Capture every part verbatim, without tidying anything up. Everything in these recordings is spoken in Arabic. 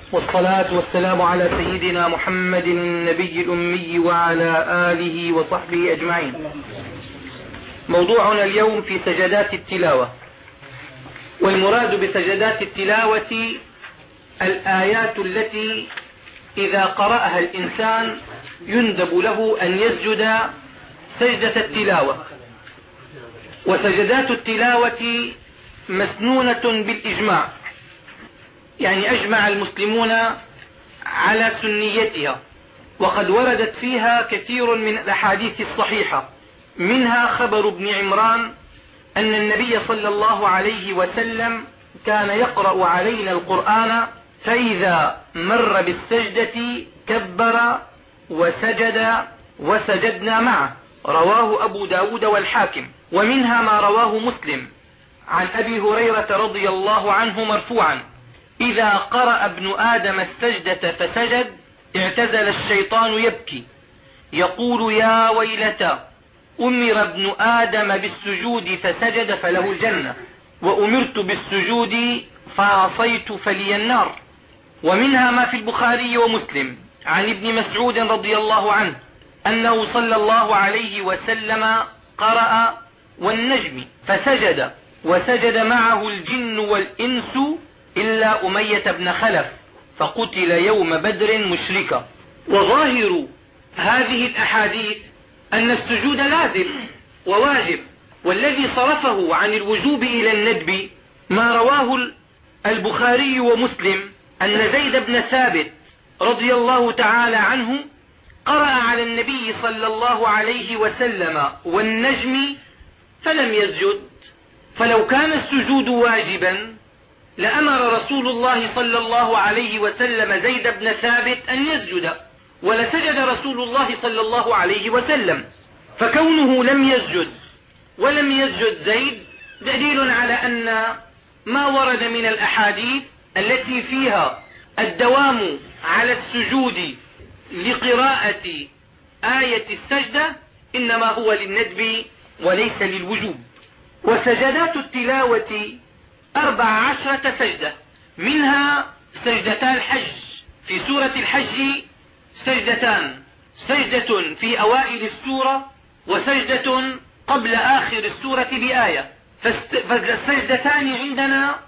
والصلاة والسلام على سيدنا محمد النبي الأمي وعلى آله وصحبه أجمعين. موضوعنا اليوم في سجدات التلاوة، والمراد بسجدات التلاوة الآيات التي إذا قرأها الإنسان يندب له أن يسجد سجدة التلاوة. وسجدات التلاوة مسنونة بالإجماع، يعني أجمع المسلمون على سنيتها، وقد وردت فيها كثير من الأحاديث الصحيحة، منها خبر ابن عمران أن النبي صلى الله عليه وسلم كان يقرأ علينا القرآن فإذا مر بالسجدة كبر وسجد وسجدنا معه، رواه أبو داود والحاكم. ومنها ما رواه مسلم عن أبي هريرة رضي الله عنه مرفوعا: إذا قرأ ابن آدم السجدة فسجد اعتزل الشيطان يبكي يقول يا ويلتى أمر ابن آدم بالسجود فسجد فله الجنة، وأمرت بالسجود فعصيت فلي النار. ومنها ما في البخاري ومسلم عن ابن مسعود رضي الله عنه أنه صلى الله عليه وسلم قرأ والنجم فسجد وسجد معه الجن والإنس إلا أمية بن خلف فقتل يوم بدر مشركا. وظاهر هذه الأحاديث أن السجود لازم وواجب، والذي صرفه عن الوجوب إلى الندب ما رواه البخاري ومسلم أن زيد بن ثابت رضي الله تعالى عنه قرأ على النبي صلى الله عليه وسلم والنجم فلم يسجد، فلو كان السجود واجبا لأمر رسول الله صلى الله عليه وسلم زيد بن ثابت أن يسجد، ولسجد رسول الله صلى الله عليه وسلم. فكونه لم يسجد ولم يسجد زيد دليل على أن ما ورد من الأحاديث التي فيها الدوام على السجود لقراءة آية السجدة إنما هو للندب وليس للوجوب. وسجدات التلاوة أربع عشرة سجدة، منها سجدتا الحج. في سورة الحج سجدتان، سجدة في أوائل السورة وسجدة قبل آخر السورة بآية. فالسجدتان عندنا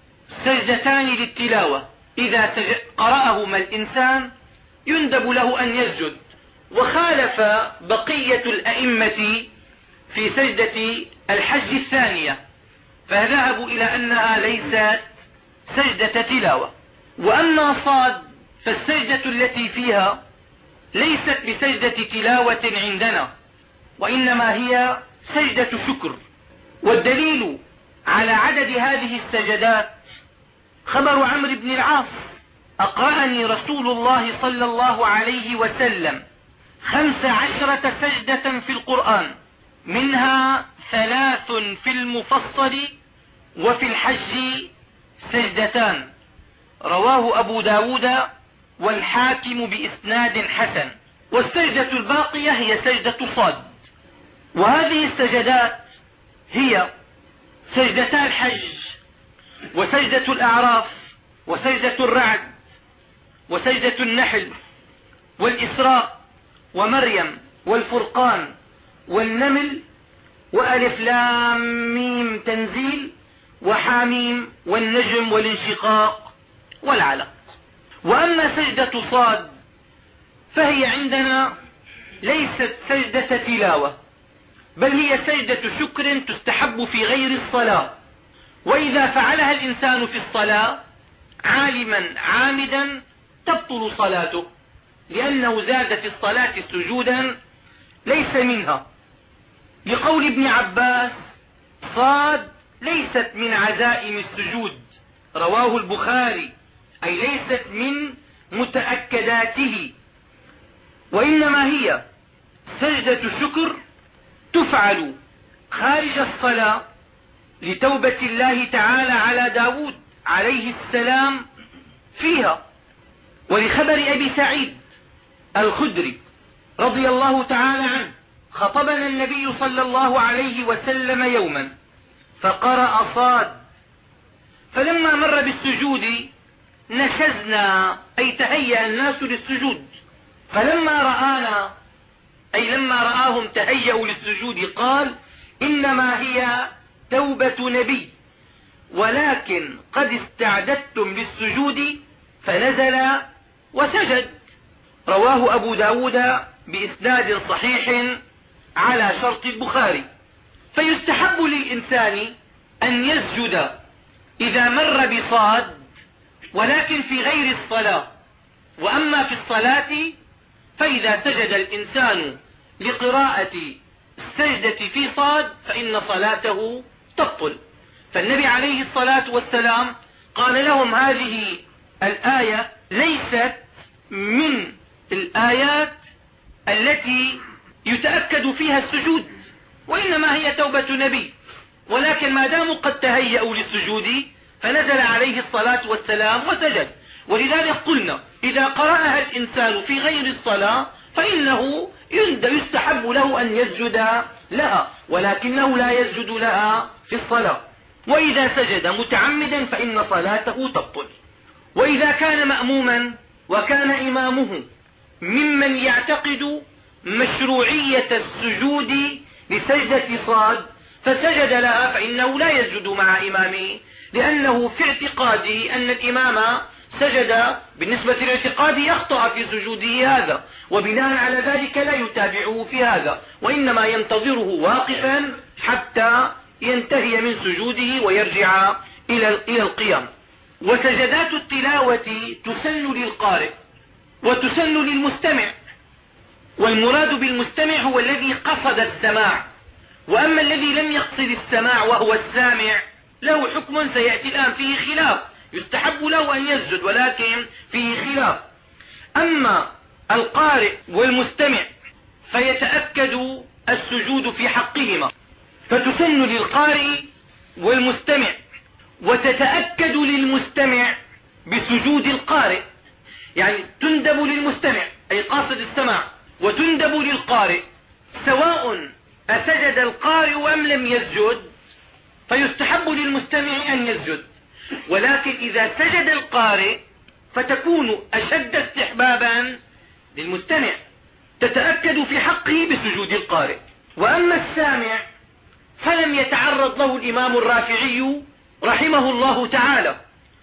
سجدتان للتلاوة، إذا قرأهما الإنسان يندب له أن يسجد. وخالف بقية الأئمة في سجدة الحج الثانية، فذهبوا إلى أنها ليست سجدة تلاوة. وأما صاد فالسجدة التي فيها ليست بسجدة تلاوة عندنا، وإنما هي سجدة شكر. والدليل على عدد هذه السجدات خبر عمرو بن العاص: أقرأني رسول الله صلى الله عليه وسلم خمس عشرة سجدة في القرآن، منها ثلاث في المفصل وفي الحج سجدتان، رواه أبو داود والحاكم بإسناد حسن. والسجدة الباقية هي سجدة صاد. وهذه السجدات هي سجدتا الحج وسجدة الأعراف وسجدة الرعد وسجدة النحل والإسراء ومريم والفرقان والنمل وألف لام ميم تنزيل وحاميم والنجم والانشقاق والعلق. وأما سجدة صاد فهي عندنا ليست سجدة تلاوة، بل هي سجدة شكر تستحب في غير الصلاة، وإذا فعلها الإنسان في الصلاة عالما عامدا تبطل صلاته، لأنه زاد في الصلاة سجودا ليس منها، لقول ابن عباس: صاد ليست من عزائم السجود، رواه البخاري، أي ليست من متأكداته، وإنما هي سجدة شكر تفعل خارج الصلاة لتوبة الله تعالى على داود عليه السلام فيها. ولخبر أبي سعيد الخدري رضي الله تعالى عنه: خطبنا النبي صلى الله عليه وسلم يوما فقرأ صاد، فلما مر بالسجود نشزنا أي تهيأ الناس للسجود، فلما رآنا أي لما رآهم تهيأوا للسجود قال إنما هي توبة نبي ولكن قد استعددتم للسجود فنزل وسجد. رواه أبو داود بإسناد صحيح على شرط البخاري. فيستحب للإنسان أن يسجد إذا مر بصاد ولكن في غير الصلاة، وأما في الصلاة فإذا سجد الإنسان لقراءة السجدة في صاد فإن صلاته تبطل. فالنبي عليه الصلاة والسلام قال لهم هذه الآية ليست من الآيات التي يتأكد فيها السجود، وإنما هي توبة نبي، ولكن ما داموا قد تهيأوا للسجود فنزل عليه الصلاة والسلام وسجد. ولذلك قلنا إذا قرأها الإنسان في غير الصلاة فإنه يستحب له أن يسجد لها، ولكنه لا يسجد لها في الصلاة. وإذا سجد متعمدا فإن صلاته تبطل. وإذا كان مأموما وكان إمامه ممن يعتقد مشروعية السجود لسجدة صاد فسجد لها فإنه لا يسجد مع إمامه، لأنه في اعتقاده أن الإمام سجد بالنسبة لاعتقاده يخطأ في سجوده هذا، وبناء على ذلك لا يتابعه في هذا، وإنما ينتظره واقفا حتى ينتهي من سجوده ويرجع إلى القيام. وسجدات التلاوة تسن للقارئ وتسن للمستمع، والمراد بالمستمع هو الذي قصد السماع، وأما الذي لم يقصد السماع وهو السامع له حكم سيأتي الآن فيه خلاف، يستحب له أن يسجد ولكن فيه خلاف. أما القارئ والمستمع فيتأكد السجود في حقهما، فتسن للقارئ والمستمع، وتتأكد للمستمع بسجود القارئ، يعني تندب للمستمع أي قاصد السماع، وتندب للقارئ سواء أسجد القارئ أم لم يسجد، فيستحب للمستمع أن يسجد. ولكن إذا سجد القارئ فتكون أشد استحبابا للمستمع، تتأكد في حقه بسجود القارئ. وأما السامع فلم يتعرض له الإمام الرافعي رحمه الله تعالى،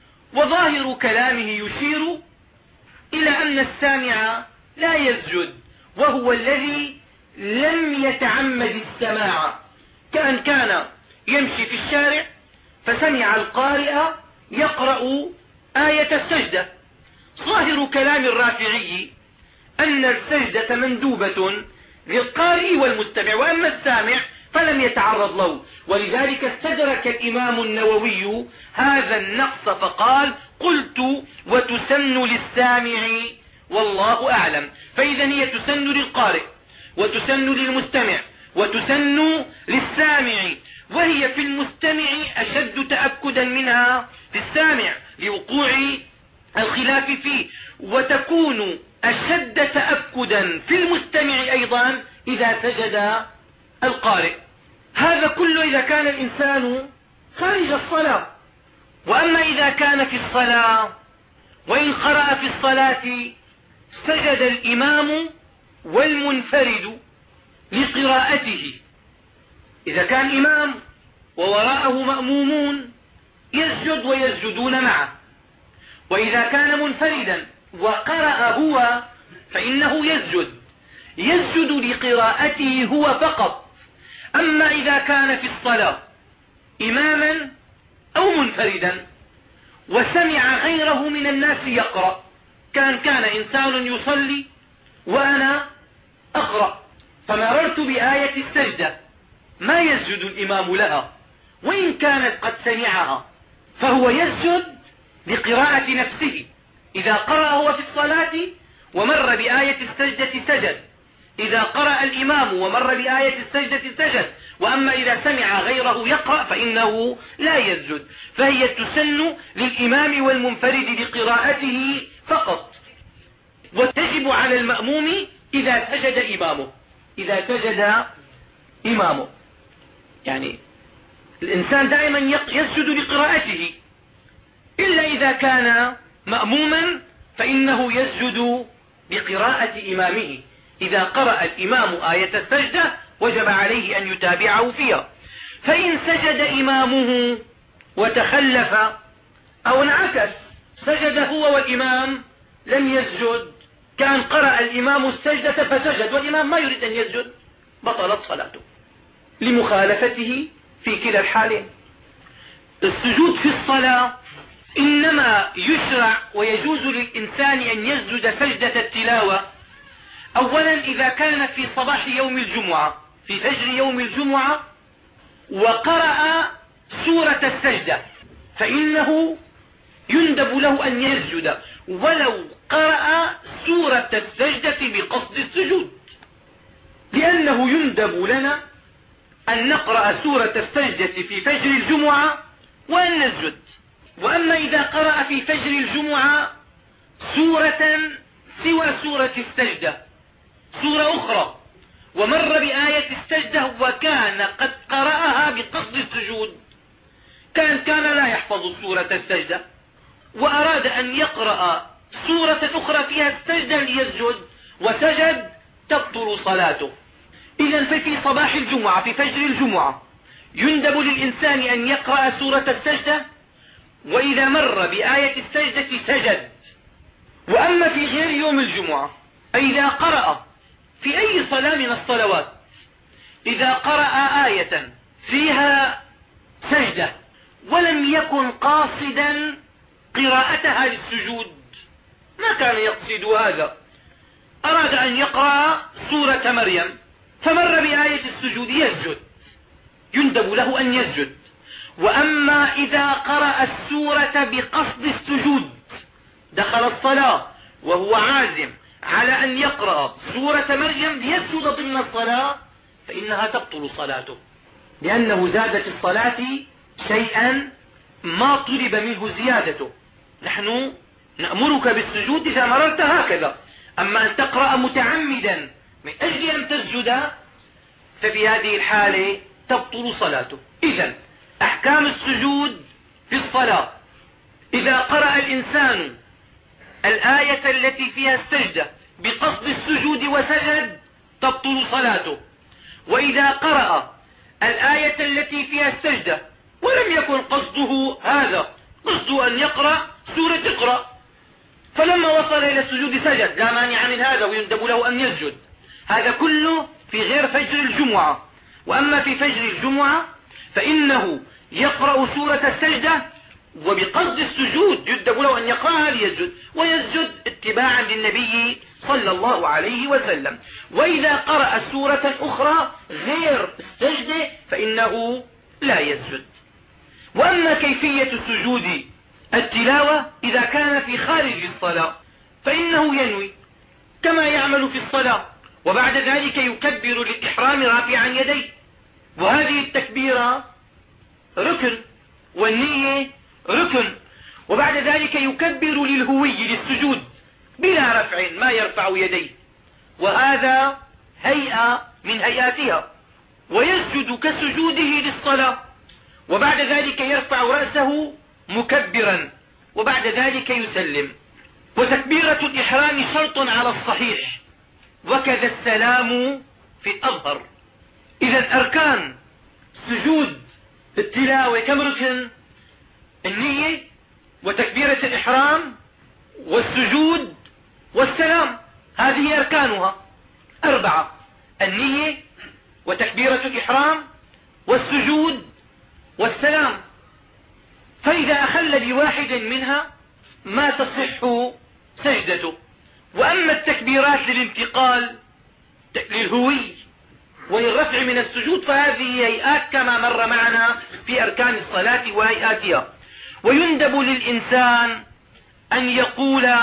وظاهر كلامه يشير إلى أن السامع لا يسجد، وهو الذي لم يتعمد السماع، كأن كان يمشي في الشارع فسمع القارئ يقرأ آية السجدة. ظاهر كلام الرافعي أن السجدة مندوبة للقارئ والمستمع، وأما السامع فلم يتعرض له، ولذلك استدرك الإمام النووي هذا النقص فقال قلت وتسن للسامع والله أعلم. فإذا هي تسن للقارئ وتسن للمستمع وتسن للسامع، وهي في المستمع أشد تأكدا منها في السامع لوقوع الخلاف فيه، وتكون أشد تأكدا في المستمع أيضا إذا سجد القارئ. هذا كله إذا كان الإنسان خارج الصلاة. وأما إذا كان في الصلاة وإن قرأ في الصلاة سجد الإمام والمنفرد لقراءته، إذا كان إمام ووراءه مأمومون يسجد ويسجدون معه، وإذا كان منفردا وقرأ هو فإنه يسجد يسجد لقراءته هو فقط. أما إذا كان في الصلاة إماما أو منفردا وسمع غيره من الناس يقرأ، كان كان إنسان يصلي وأنا أقرأ فمررت بآية السجدة، ما يسجد الإمام لها وإن كانت قد سمعها، فهو يسجد لقراءة نفسه. إذا قرأ هو في الصلاة ومر بآية السجدة سجد، إذا قرأ الإمام ومر بآية السجدة سجد، وأما إذا سمع غيره يقرأ فإنه لا يسجد. فهي تسن للإمام والمنفرد لقراءته فقط، وتجب على المأموم إذا سجد إمامه إذا سجد إمامه يعني الإنسان دائما يسجد لقراءته، إلا إذا كان مأموما فإنه يسجد بقراءة إمامه. إذا قرأ الإمام آية السجدة وجب عليه أن يتابعه فيها. فإن سجد إمامه وتخلف أو انعكس، سجد هو والإمام لم يسجد، كان قرأ الإمام السجدة فسجد والإمام ما يريد أن يسجد، بطلت صلاته لمخالفته في كلا الحالين. السجود في الصلاة إنما يشرع ويجوز للإنسان أن يسجد سجدة التلاوة أولا إذا كان في صباح يوم الجمعة، في فجر يوم الجمعة، وقرأ سورة السجدة فإنه يندب له أن يسجد ولو قرأ سورة السجدة بقصد السجود، لأنه يندب لنا أن نقرأ سورة السجدة في فجر الجمعة وأن نسجد. وأما إذا قرأ في فجر الجمعة سورة سوى سورة السجدة، سورة أخرى، ومر بآية السجدة وكان قد قرأها بقصد السجود، كان كان لا يحفظ سورة السجدة وأراد أن يقرأ سورة أخرى فيها السجدة ليسجد وسجد، تبطل صلاته. إذن ففي صباح الجمعة في فجر الجمعة يندب للإنسان أن يقرأ سورة السجدة، وإذا مر بآية السجدة سجد. وأما في غير يوم الجمعة إذا قرأ في أي صلاة من الصلوات، إذا قرأ آية فيها سجدة ولم يكن قاصدا قراءتها للسجود، ما كان يقصد هذا، أراد أن يقرأ سورة مريم فمر بآية السجود يسجد، يندب له أن يسجد. وأما إذا قرأ السورة بقصد السجود، دخل الصلاة وهو عازم على أن يقرأ سورة مريم ليسجد ضمن الصلاة، فإنها تبطل صلاته، لأنه زاد في الصلاة شيئا ما طلب منه زيادته. نحن نأمرك بالسجود إذا مررت هكذا، أما أن تقرأ متعمدا من أجل أن تسجد ففي هذه الحالة تبطل صلاته. إذن أحكام السجود في الصلاة: إذا قرأ الإنسان الآية التي فيها السجدة بقصد السجود وسجد تبطل صلاته، وإذا قرأ الآية التي فيها السجدة ولم يكن قصده هذا، قصده أن يقرأ سورة اقرأ، فلما وصل إلى السجود سجد، لا مانع من هذا ويندب له أن يسجد. هذا كله في غير فجر الجمعة. وأما في فجر الجمعة فإنه يقرأ سورة السجدة وبقصد السجود يندب له أن يقرأها ليسجد، ويسجد اتباعا للنبي صلى الله عليه وسلم. وإذا قرأ سورة أخرى غير السجدة فإنه لا يسجد. وأما كيفية سجود التلاوة إذا كان في خارج الصلاة فإنه ينوي كما يعمل في الصلاة، وبعد ذلك يكبر للإحرام رافعا يديه، وهذه التكبيرة ركن والنية ركن، وبعد ذلك يكبر للهوي للسجود بلا رفع، ما يرفع يديه، وهذا هيئة من هيئاتها، ويسجد كسجوده للصلاة، وبعد ذلك يرفع رأسه مكبرا، وبعد ذلك يسلم. وتكبيرة الإحرام شرط على الصحيح، وكذا السلام في الأظهر. إذا أركان سجود التلاوة كم ركن؟ النية وتكبيرة الإحرام والسجود والسلام، هذه أركانها أربعة: النية وتكبيرة الإحرام والسجود والسلام. فإذا أخل بواحد منها ما تصح سجدته. وأما التكبيرات للانتقال للهوي وللرفع من السجود فهذه هيئات كما مر معنا في أركان الصلاة وهيئاتها. ويندب للإنسان أن يقول: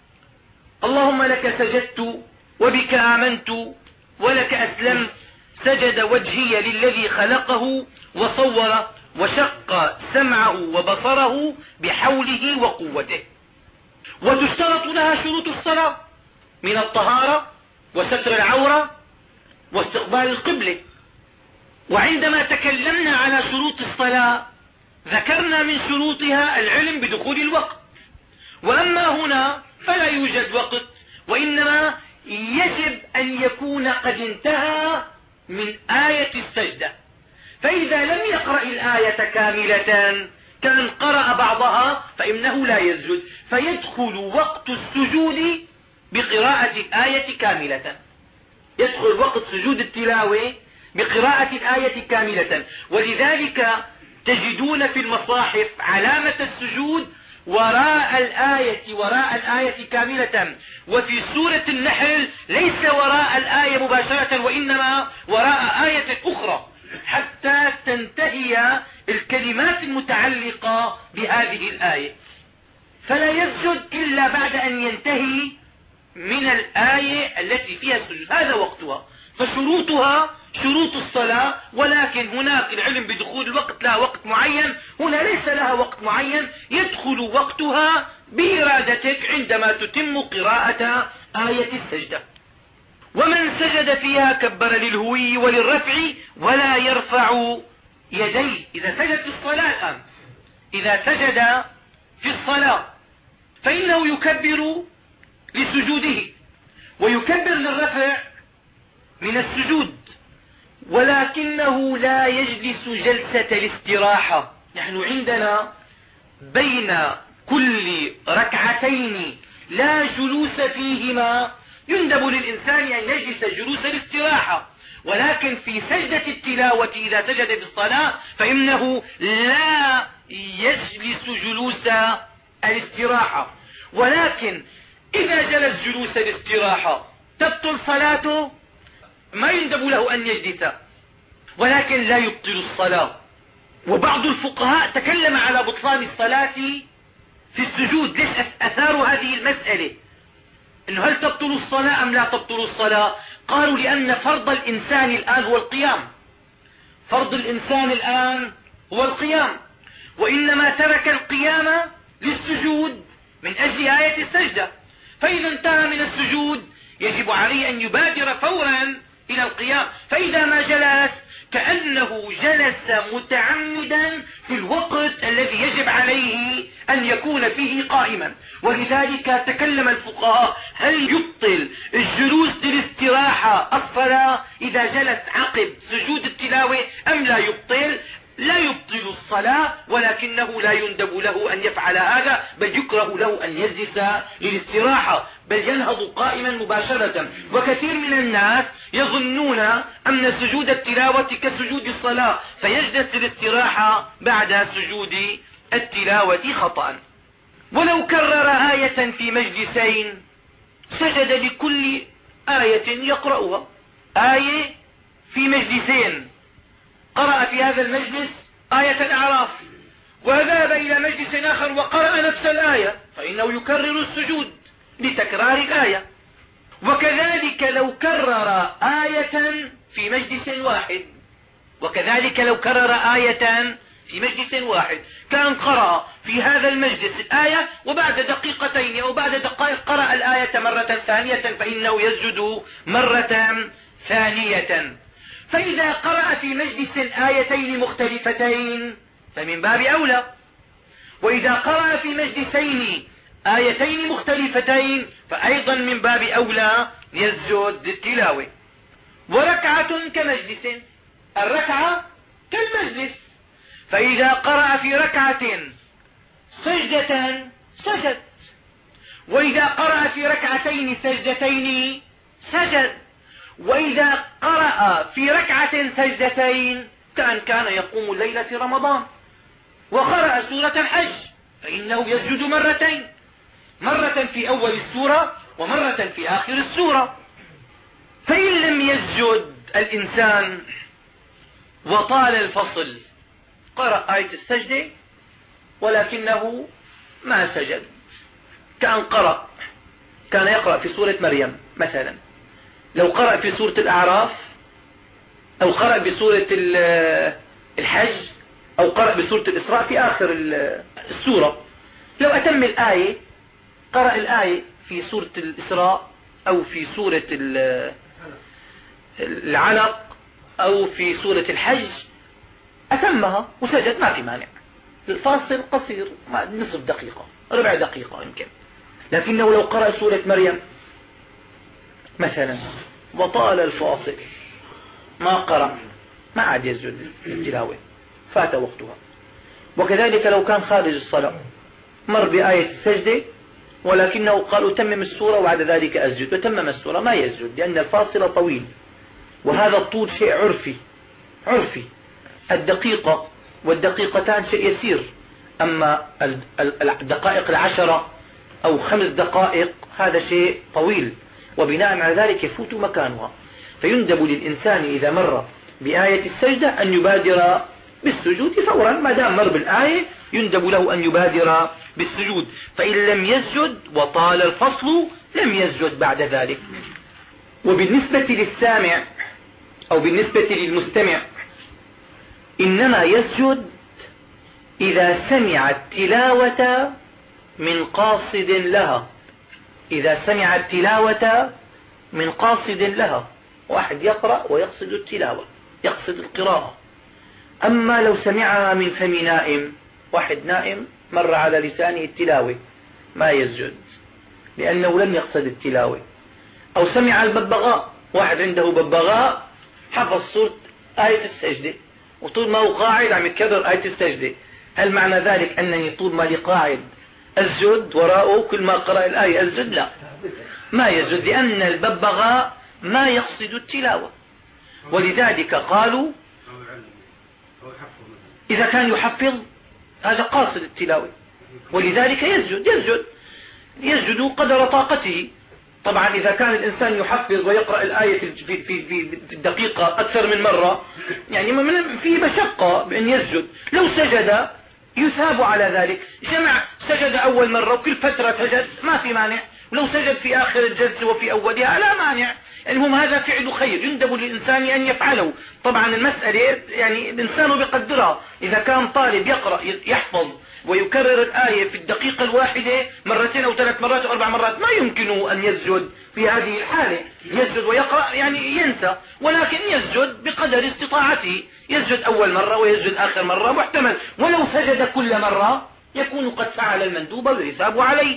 اللهم لك سجدت وبك آمنت ولك أسلمت، سجد وجهي للذي خلقه وصور وشق سمعه وبصره بحوله وقوته. وتشترط لها شروط الصلاة من الطهارة وستر العورة واستقبال القبلة. وعندما تكلمنا على شروط الصلاة ذكرنا من شروطها العلم بدخول الوقت، وأما هنا فلا يوجد وقت، وإنما يجب أن يكون قد انتهى من آية السجدة. فإذا لم يقرأ الآية كاملة كان قرأ بعضها فإنه لا يسجد، فيدخل وقت السجود بقراءة الآية كاملة، يدخل وقت سجود التلاوة بقراءة الآية كاملة. ولذلك تجدون في المصاحف علامة السجود وراء الآية وراء الآية كاملة، وفي سورة النحل ليس وراء الآية مباشرة وإنما وراء آية أخرى حتى تنتهي الكلمات المتعلقة بهذه الآية. فلا يسجد إلا بعد أن ينتهي من الآية التي فيها السجود، هذا وقتها. فشروطها شروط الصلاة، ولكن هناك العلم بدخول الوقت لها وقت معين، هنا ليس لها وقت معين، يدخل وقتها بإرادتك عندما تتم قراءة آية السجدة. ومن سجد فيها كبر للهوي وللرفع ولا يرفع يديه. إذا سجد في الصلاة الآن، إذا سجد في الصلاة فإنه يكبر لسجوده ويكبر للرفع من السجود، ولكنه لا يجلس جلسة الاستراحة. نحن عندنا بين كل ركعتين لا جلوس فيهما يندب للإنسان أن يجلس جلوس الاستراحة، ولكن في سجدة التلاوة إذا سجد في الصلاة فإنه لا يجلس جلوس الاستراحة. ولكن إذا جلس جلوس الاستراحة تبطل صلاته، ما يندب له أن يجلس، ولكن لا يبطل الصلاة. وبعض الفقهاء تكلم على بطلان الصلاة في السجود. ليش أثار هذه المسألة؟ إنه هل تبطل الصلاة أم لا تبطل الصلاة؟ قالوا لأن فرض الإنسان الآن هو القيام، فرض الإنسان الآن هو القيام، وإنما ترك القيام للسجود من أجل آية السجدة، فإذا انتهى من السجود يجب عليه أن يبادر فورا إلى القيام. فإذا ما جلس كأنه جلس متعمدا في الوقت الذي يجب عليه أن يكون فيه قائما. ولذلك تكلم الفقهاء هل يبطل الجلوس للاستراحة الصلاة إذا جلس عقب سجود التلاوة أم لا يبطل؟ لا يبطل الصلاة، ولكنه لا يندب له أن يفعل هذا، بل يكره له أن يجلس للاستراحة، بل ينهض قائما مباشرة. وكثير من الناس يظنون أن سجود التلاوة كسجود الصلاة فيجلس للاستراحة بعد سجود التلاوة خطأ. ولو كرر آية في مجلسين سجد لكل آية يقرأها. آية في مجلسين، قرأ في هذا المجلس آية الأعراف وذهب إلى مجلس آخر وقرأ نفس الآية فإنه يكرر السجود لتكرار الآية. وكذلك لو كرر آية في مجلس واحد، وكذلك لو كرر آية في مجلس واحد، كان قرأ في هذا المجلس الآية وبعد دقيقتين أو بعد دقائق قرأ الآية مرة ثانية فإنه يسجد مرة ثانية. فإذا قرأ في مجلس آيتين مختلفتين فمن باب أولى، وإذا قرأ في مجلسين آيتين مختلفتين فأيضا من باب أولى يسجد للتلاوة. وركعة كمجلس، الركعة كالمجلس، فإذا قرأ في ركعة سجدة سجد، وإذا قرأ في ركعتين سجدتين سجد، وإذا قرأ في ركعة سجدتين كأن كان يقوم الليل في رمضان وقرأ سورة الحج فإنه يسجد مرتين، مرة في أول السورة ومرة في آخر السورة. فإن لم يسجد الإنسان وطال الفصل، قرأ آية السجدة ولكنه ما سجد، كأن قرأ كان يقرأ في سورة مريم مثلا، لو قرأ في سورة الأعراف أو قرأ بسورة الحج أو قرأ بسورة الإسراء في آخر السورة، لو أتم الآية قرأ الآية في سورة الإسراء أو في سورة العلق أو في سورة الحج أتمها وسجد ما في مانع. الفاصل قصير، نصف دقيقة ربع دقيقة يمكن. لكنه لو قرأ سورة مريم مثلا وطال الفاصل ما قرأ ما عاد يسجد التلاوة، فات وقتها. وكذلك لو كان خارج الصلاة مر بآية السجدة ولكنه قال أتمم السورة وبعد ذلك أسجد، وتمم السورة ما يسجد لأن الفاصل طويل. وهذا الطول شيء عرفي عرفي الدقيقة والدقيقتان شيء يسير، أما الدقائق العشرة أو خمس دقائق هذا شيء طويل، وبناء على ذلك يفوت مكانها. فيندب للإنسان إذا مر بآية السجدة أن يبادر بالسجود فورا، ما دام مر بالآية يندب له أن يبادر بالسجود. فإن لم يسجد وطال الفصل لم يسجد بعد ذلك. وبالنسبة للسامع أو بالنسبة للمستمع إنما يسجد إذا سمع التلاوة من قاصد لها، إذا سمع التلاوة من قاصد لها، واحد يقرأ ويقصد التلاوة يقصد القراءة. أما لو سمعها من فم نائم، واحد نائم مر على لسانه التلاوة ما يسجد لأنه لم يقصد التلاوة. أو سمع الببغاء، واحد عنده ببغاء حفظ سورة آية السجدة وطول ما هو قاعد عم يكرر آية السجدة، هل معنى ذلك أنني طول ما لي قاعد أسجد وراءه كل ما قرأ الآية أسجد؟ لا، ما يسجد لأن الببغاء ما يقصد التلاوة. ولذلك قالوا إذا كان يحفظ هذا قاصد التلاوة ولذلك يسجد يسجد يسجد قدر طاقته. طبعا إذا كان الإنسان يحفظ ويقرأ الآية في في في الدقيقة أكثر من مرة يعني في مشقة بأن يسجد. لو سجد يثاب على ذلك، جمع سجد أول مرة وكل فترة سجد ما في مانع، ولو سجد في آخر الجلسة وفي أولها لا مانع. المهم هذا فعل خير يندب للإنسان أن يفعله. طبعا المسألة يعني الإنسان بقدرها، إذا كان طالب يقرأ يحفظ ويكرر الآية في الدقيقة الواحدة مرتين أو ثلاث مرات أو أربع مرات ما يمكنه أن يسجد في هذه الحالة، يسجد ويقرأ يعني ينسى، ولكن يسجد بقدر استطاعته، يسجد أول مرة ويسجد آخر مرة محتمل. ولو سجد كل مرة يكون قد فعل المندوب ويثاب عليه.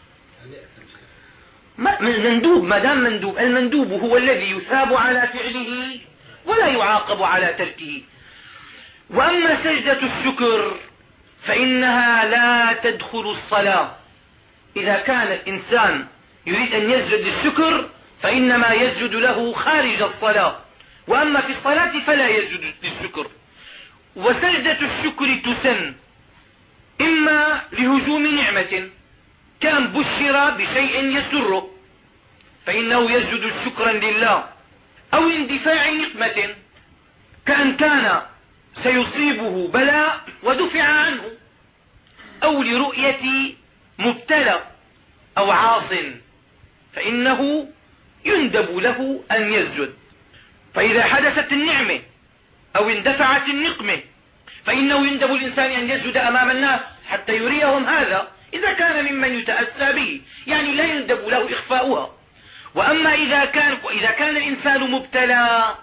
مندوب ما دام مندوب، المندوب هو الذي يثاب على فعله ولا يعاقب على تركه. وأما سجدة الشكر فإنها لا تدخل الصلاة. إذا كان الإنسان يريد أن يسجد للشكر فإنما يسجد له خارج الصلاة، وأما في الصلاة فلا يسجد للشكر. وسجدة الشكر تسن إما لهجوم نعمة كان بشر بشيء يسره فإنه يسجد شكرا لله، أو اندفاع نقمة كأن كان سيصيبه بلاء ودفع عنه، أو لرؤية مبتلى أو عاص فإنه يندب له أن يسجد. فإذا حدثت النعمة أو اندفعت النقمة فإنه يندب الإنسان أن يسجد أمام الناس حتى يريهم هذا إذا كان ممن يتأسى به، يعني لا يندب له إخفاؤها. وأما إذا كان, إذا كان الإنسان مبتلى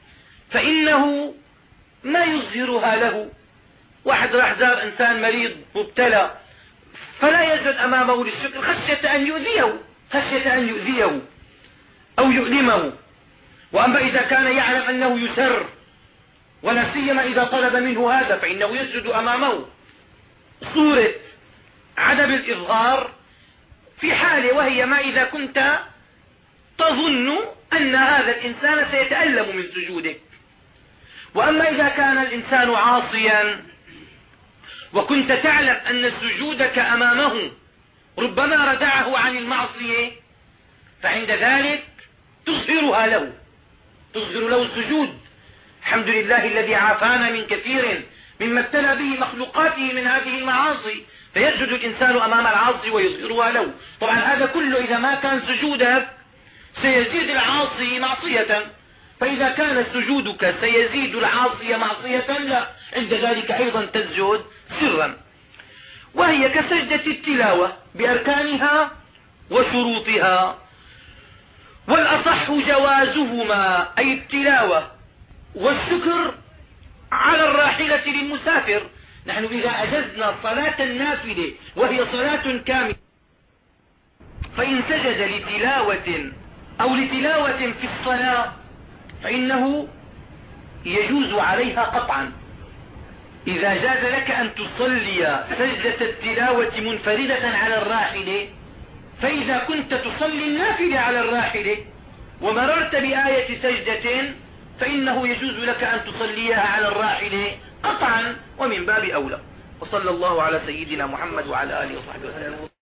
فإنه ما يظهرها له. واحد راح زار إنسان مريض مبتلى فلا يسجد أمامه للشكر خشية أن يؤذيه خشية أن يؤذيه أو يؤلمه. وأما إذا كان يعلم أنه يسر ولا سيما إذا طلب منه هذا فإنه يسجد أمامه. صورة عدم الإظهار في حالة وهي ما إذا كنت تظن أن هذا الإنسان سيتألم من سجودك. وأما إذا كان الإنسان عاصيا وكنت تعلم أن سجودك أمامه ربما ردعه عن المعصية فعند ذلك تظهرها له تظهر له السجود. الحمد لله الذي عافانا من كثير مما ابتلى به مخلوقاته من هذه المعاصي، فيسجد الإنسان أمام العاصي ويظهرها له. طبعا هذا كله إذا ما كان سجودك سيزيد العاصي معصية، فإذا كان سجودك سيزيد العاصي معصية لا، عند ذلك أيضا تسجد سرا. وهي كسجدة التلاوة بأركانها وشروطها. والأصح جوازهما أي التلاوة والشكر على الراحلة للمسافر، نحن إذا أجزنا صلاة النافلة وهي صلاة كاملة فإن سجد لتلاوة أو لتلاوة في الصلاة فإنه يجوز عليها قطعا. إذا جاز لك أن تصلي سجدة التلاوة منفردة على الراحلة، فإذا كنت تصلي النافلة على الراحلة ومررت بآية سجدة فإنه يجوز لك أن تصليها على الراحلة قطعا ومن باب أولى. وصلى الله على سيدنا محمد وعلى آله وصحبه وسلم.